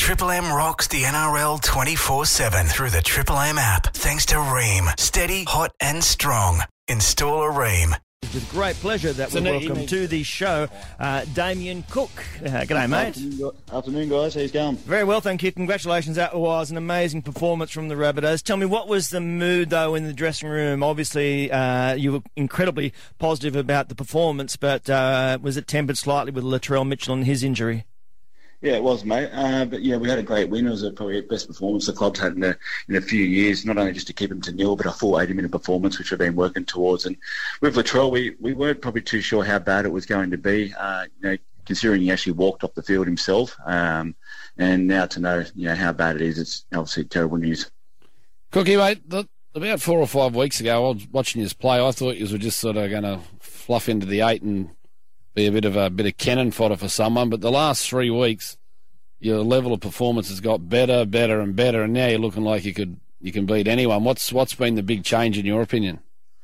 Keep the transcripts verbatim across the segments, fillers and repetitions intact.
Triple M rocks the N R L twenty-four seven through the Triple M app. Thanks to Rheem. Steady, hot and strong. Install a Rheem. It's with great pleasure that we welcome to the show uh, Damien Cook. Uh, g'day, mate. Afternoon, afternoon, guys. How's it going? Very well, thank you. Congratulations. That was an amazing performance from the Rabbitohs. Tell me, what was the mood, though, in the dressing room? Obviously, uh, you were incredibly positive about the performance, but uh, was it tempered slightly with Latrell Mitchell and his injury? Yeah, it was, mate. Uh, but, yeah, we had a great win. It was a, probably the best performance the club's had in a, in a few years, not only just to keep him to nil, but a full eighty-minute performance, which we've been working towards. And with Latrell, we, we weren't probably too sure how bad it was going to be, uh, you know, considering he actually walked off the field himself. Um, and now to know, you know, how bad it is, it's obviously terrible news. Cookie, mate, the, about four or five weeks ago, I was watching you play. I thought you were just sort of going to fluff into the eight and be a bit of a bit of cannon fodder for someone, but the last three weeks, your level of performance has got better, better, and better, and now you're looking like you could you can beat anyone. What's what's been the big change in your opinion?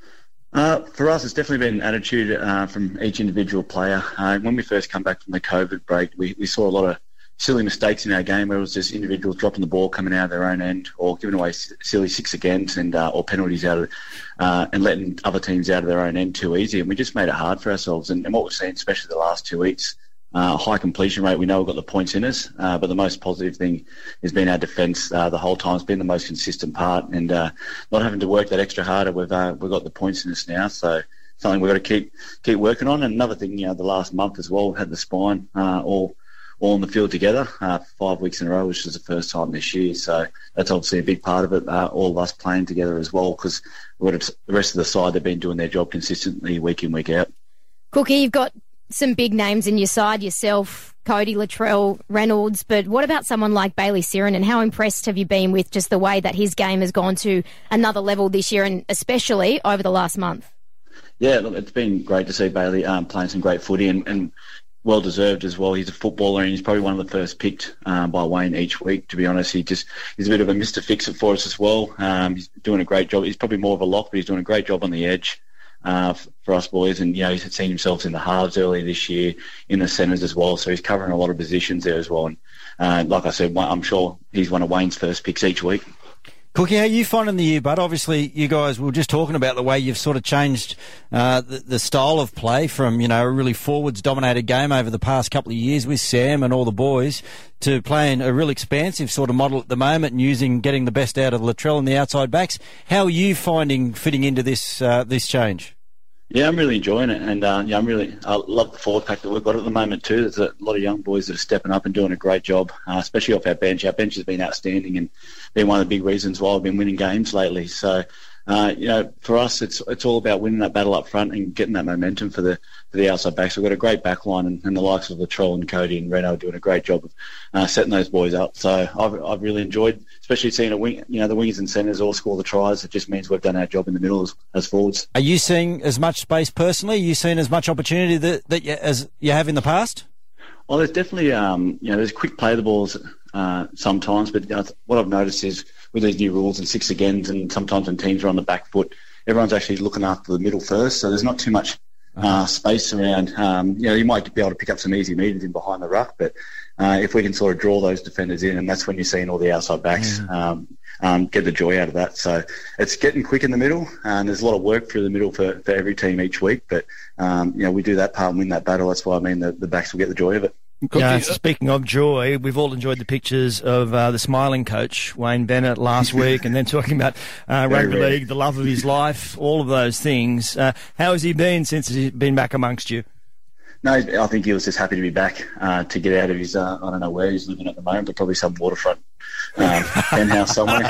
Uh, for us, it's definitely been an attitude uh, from each individual player. Uh, when we first come back from the COVID break, we, we saw a lot of silly mistakes in our game where it was just individuals dropping the ball, coming out of their own end, or giving away silly six against and uh, or penalties out of, uh, and letting other teams out of their own end too easy. And we just made it hard for ourselves. And, and what we've seen, especially the last two weeks, uh, high completion rate. We know we've got the points in us, uh, but the most positive thing has been our defence. Uh, the whole time has been the most consistent part, and uh, not having to work that extra harder. We've uh, we've got the points in us now, so something we've got to keep keep working on. And another thing, you know, the last month as well, we've had the spine uh, all. all in the field together, uh, five weeks in a row, which is the first time this year. So that's obviously a big part of it, uh, all of us playing together as well, because the rest of the side, they've been doing their job consistently week in, week out. Cookie, you've got some big names in your side, yourself, Cody, Latrell, Reynolds, but what about someone like Bailey Sironen, and how impressed have you been with just the way that his game has gone to another level this year, and especially over the last month? Yeah, look, it's been great to see Bailey um, playing some great footy, and, and well deserved as well. He's a footballer, and he's probably one of the first picked um, by Wayne each week. To be honest, he just he's a bit of a Mister Fix-It for us as well. Um, he's doing a great job. He's probably more of a lock, but he's doing a great job on the edge uh, for us boys. And you know, he's seen himself in the halves earlier this year, in the centres as well. So he's covering a lot of positions there as well. And uh, like I said, I'm sure he's one of Wayne's first picks each week. Cookie, how are you finding the year, bud? Obviously, you guys were just talking about the way you've sort of changed uh, the, the style of play from, you know, a really forwards-dominated game over the past couple of years with Sam and all the boys to playing a real expansive sort of model at the moment and using, getting the best out of Latrell and the outside backs. How are you finding fitting into this uh, this change? Yeah, I'm really enjoying it, and uh, yeah, I'm really I love the forward pack that we've got at the moment too. There's a lot of young boys that are stepping up and doing a great job, uh, especially off our bench. Our bench has been outstanding and been one of the big reasons why we've been winning games lately. So, uh, you know, for us, it's it's all about winning that battle up front and getting that momentum for the for the outside backs. We've got a great back line, and, and the likes of Latrell and Cody and Reno are doing a great job of uh, setting those boys up. So I've I've really enjoyed, especially seeing a wing, you know, the wingers and centres all score the tries. It just means we've done our job in the middle as, as forwards. Are you seeing as much space personally? Are you seeing as much opportunity that, that you, as you have in the past? Well, there's definitely, um, you know, there's quick play the balls uh, sometimes, but uh, what I've noticed is with these new rules and six agains, and sometimes when teams are on the back foot, everyone's actually looking after the middle first, so there's not too much uh, space around. Um, you know, you might be able to pick up some easy meters in behind the ruck, but uh, if we can sort of draw those defenders in, and that's when you're seeing all the outside backs mm. um, um, get the joy out of that. So it's getting quick in the middle, and there's a lot of work through the middle for, for every team each week, but um, you know, we do that part and win that battle. That's why I mean the, the backs will get the joy of it. Yeah, so speaking of joy, we've all enjoyed the pictures of uh, the smiling coach, Wayne Bennett, last week, and then talking about uh, rugby rare. league, the love of his life, all of those things. Uh, how has he been since he's been back amongst you? No, I think he was just happy to be back, uh, to get out of his, uh, I don't know where he's living at the moment, but probably some waterfront um, penthouse somewhere.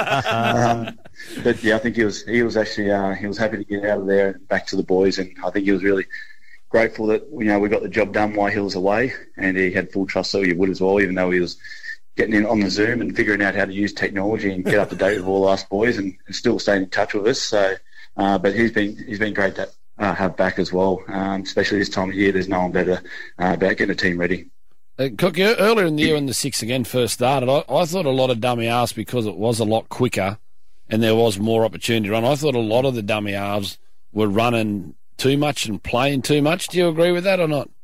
Um, but yeah, I think he was he was actually uh, he was happy to get out of there and back to the boys, and I think he was really grateful that, you know, we got the job done while he was away, and he had full trust, so he would as well, even though he was getting in on the Zoom and figuring out how to use technology and get up to date with all us boys, and, and still staying in touch with us. So, uh, but he's been he's been great to uh, have back as well, um, especially this time of year. There's no one better uh, about getting a team ready. Uh, Cookie, earlier in the year when the six again first started, I, I thought a lot of dummy halves, because it was a lot quicker and there was more opportunity to run, I thought a lot of the dummy halves were running too much and playing too much. Do you agree with that or not?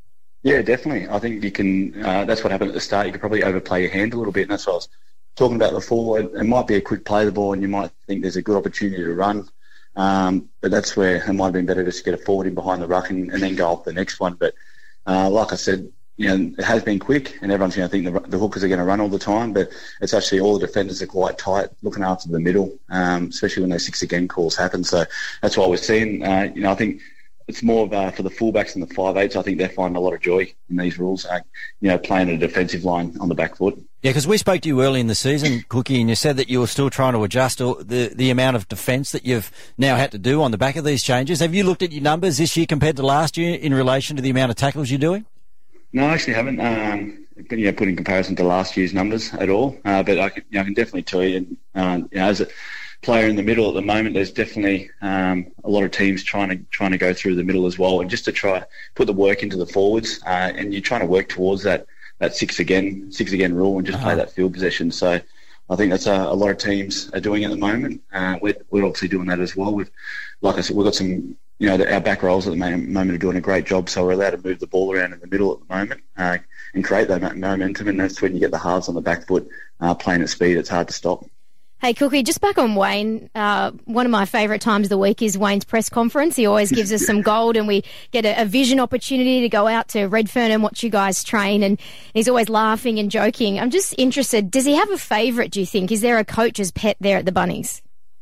Yeah, definitely. I think you can. Uh, that's what happened at the start. You could probably overplay your hand a little bit, and that's what I was talking about before. It, it might be a quick play the ball, and you might think there's a good opportunity to run, um, but that's where it might have been better just to get a forward in behind the ruck and, and then go off the next one. But uh, like I said, you know, it has been quick, and everyone's going to think the, the hookers are going to run all the time, but it's actually all the defenders are quite tight, looking after the middle, um, especially when those six again calls happen. So that's what we're seeing. Uh, you know, I think. It's more of uh, for the fullbacks and the five eights. I think they're finding a lot of joy in these rules, uh, you know, playing a defensive line on the back foot. Yeah, because we spoke to you early in the season, Cookie, and you said that you were still trying to adjust the, the amount of defence that you've now had to do on the back of these changes. Have you looked at your numbers this year compared to last year in relation to the amount of tackles you're doing? No, I actually haven't um, you know, put in comparison to last year's numbers at all. Uh, but I can, you know, I can definitely tell you, and, uh, you know, as a player in the middle at the moment, there's definitely um, a lot of teams trying to trying to go through the middle as well, and just to try put the work into the forwards, uh, and you're trying to work towards that that six again six again rule and just uh-huh. play that field possession. So I think that's a, a lot of teams are doing at the moment. Uh, we're, we're obviously doing that as well. We've, like I said, we've got some, you know, our back rolls at the moment are doing a great job, so we're allowed to move the ball around in the middle at the moment uh, and create that momentum, and that's when you get the halves on the back foot uh, playing at speed. It's hard to stop. Hey, Cookie, just back on Wayne, uh, one of my favourite times of the week is Wayne's press conference. He always gives us some gold, and we get a, a vision opportunity to go out to Redfern and watch you guys train, and he's always laughing and joking. I'm just interested, does he have a favourite, do you think? Is there a coach's pet there at the Bunnies?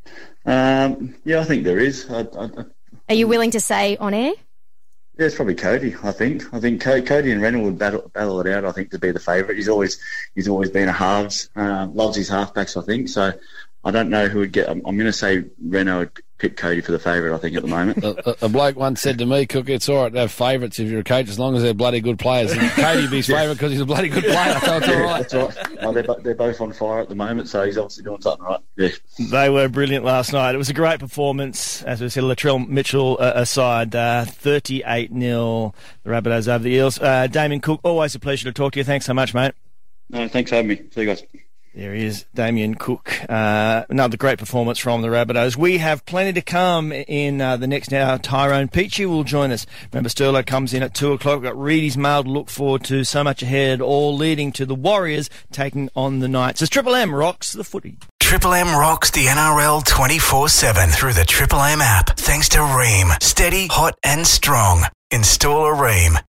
Um, yeah, I think there is. I, I, Are you willing to say on air? Yeah, it's probably Cody. I think. I think Cody and Reynolds would battle, battle it out. I think to be the favourite. He's always he's always been a halves. Uh, loves his halfbacks. I think so. I don't know who would get. I'm, I'm going to say Renault would pick Cody for the favourite, I think, at the moment. a, a bloke once said to me, Cook, it's all right to have favourites if you're a coach as long as they're bloody good players. And Cody would be his favourite because he's a bloody good player, so it's all right. That's right. Well, they're, they're both on fire at the moment, so he's obviously doing something right. Yeah. They were brilliant last night. It was a great performance. As we said, Latrell Mitchell uh, aside, uh, thirty-eight nil, the Rabbitohs over the Eels. Uh, Damien Cook, always a pleasure to talk to you. Thanks so much, mate. No, thanks for having me. See you guys. There he is, Damien Cook. Uh, another great performance from the Rabbitohs. We have plenty to come in uh, the next hour. Tyrone Peachey will join us. Remember, Sterlo comes in at two o'clock. We've got Reedy's Mail to look forward to. So much ahead, all leading to the Warriors taking on the Knights. As Triple M rocks the footy. Triple M rocks the N R L twenty-four seven through the Triple M app. Thanks to Ream. Steady, hot and strong. Install a Ream.